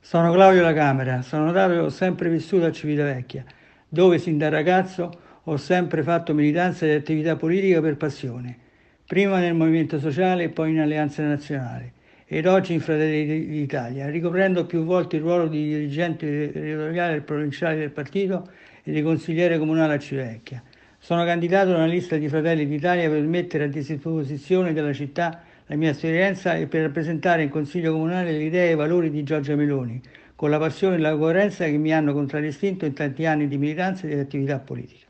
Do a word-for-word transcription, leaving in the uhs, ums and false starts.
Sono Claudio La Camera, sono nato e ho sempre vissuto a Civitavecchia, dove sin da ragazzo ho sempre fatto militanza e attività politica per passione, prima nel Movimento Sociale e poi in Alleanza Nazionale, ed oggi in Fratelli d'Italia, ricoprendo più volte il ruolo di dirigente territoriale e provinciale del partito e di consigliere comunale a Civitavecchia. Sono candidato nella lista di Fratelli d'Italia per mettere a disposizione della città la mia esperienza e per rappresentare in Consiglio Comunale le idee e i valori di Giorgia Meloni, con la passione e la coerenza che mi hanno contraddistinto in tanti anni di militanza e di attività politica.